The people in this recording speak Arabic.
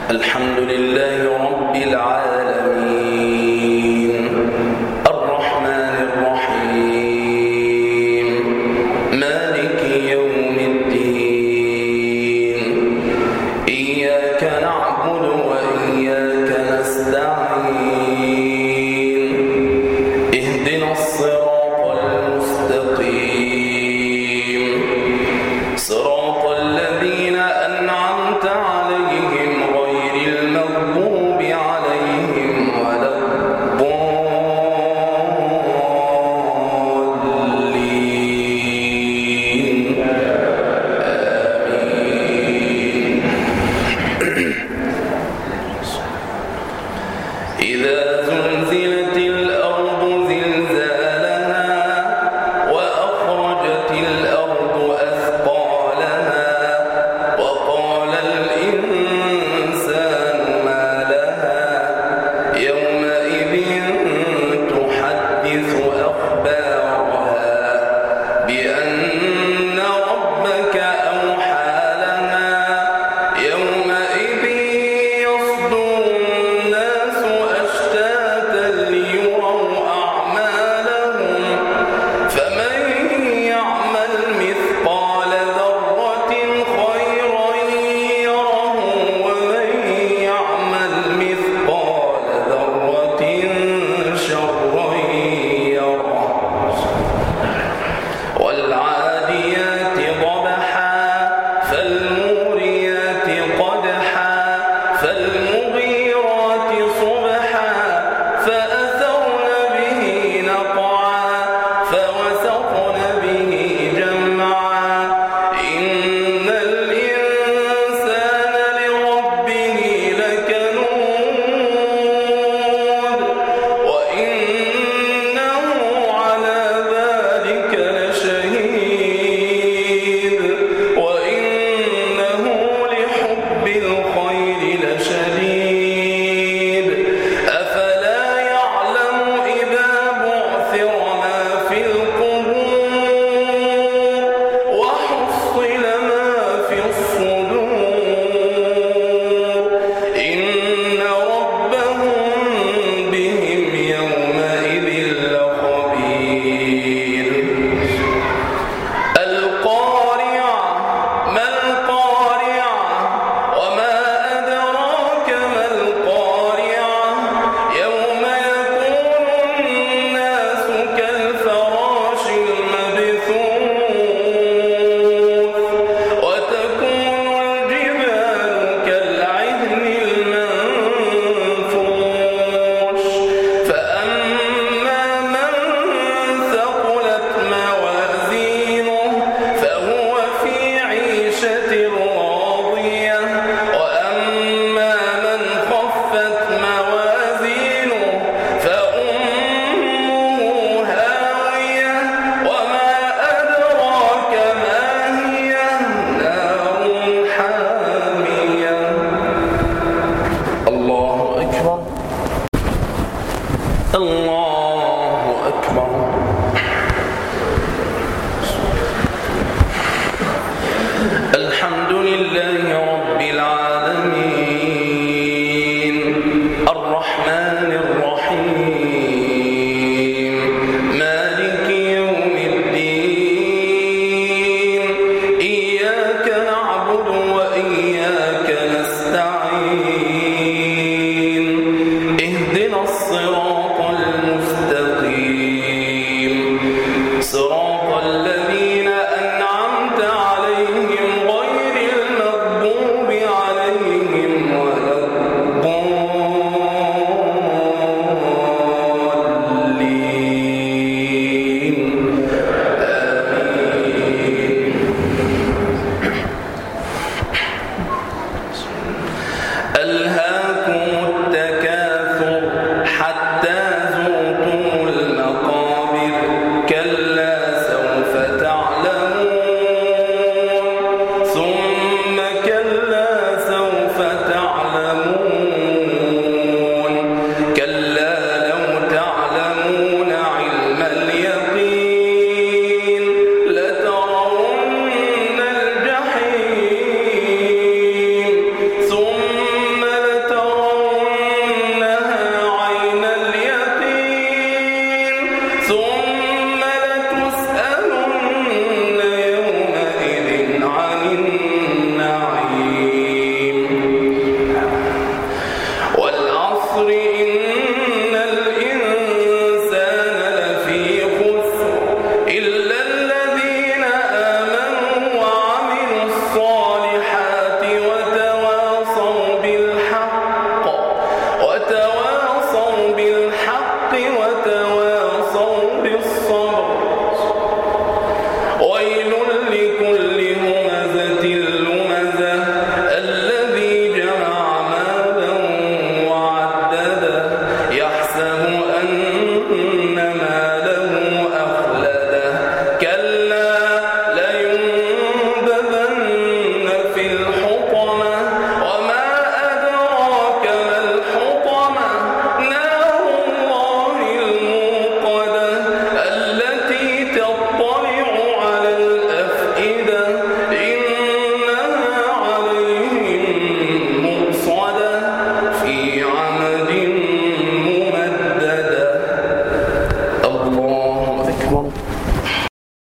الحمد لله رب العالمين الرحمن الرحيم مالك يوم الدين إياك نعبد وإياك نستعين اهدنا الصراط المستقيم صراط الذين أنعمت عليهم غير المغضوب عليهم ولا الضالين آمين. إذا زلزلت الأرض زلزالها وأخرجت الأرض أثقالها وقال الإنسان ما لها يومئذ تحدث أخبارها بأن ربك أوحى لها يومئذ يصدر الناس أشتاتا ليروا أعمالهم فمن يعمل مثقال ذرة خيرا يره ومن يعمل مثقال ذرة شرا يره والعاديات ضبحا فالموريات قدحا فالمغيرات صبحا فأثرن به نقعا فوسطن به جمعا إن الإنسان لربه لكنود وإنه على ذلك لشهيد وإنه لحب الخير لشديد أفلا يعلم إذا بعثر ما في القبور وحصل ما في الصدور إن ربهم بهم يومئذ لخبير القارعة ما القارعة وما أدراك ما القارعة يوم يكون الناس كالفراش المبثوث وتكون الجبال كالعهن المنفوش فأما من ثقلت موازينه فهو في عيشة راضية وأما من خفت موازينه فأمه هاوية وما أدراك ما هي نار حامية الله أكبر الله أكبر الحمد لله رب العالمين الرحمن الرحيم مالك يوم الدين إياك نعبد وإياك نستعين اهدنا الصراط المستقيم صراط الذين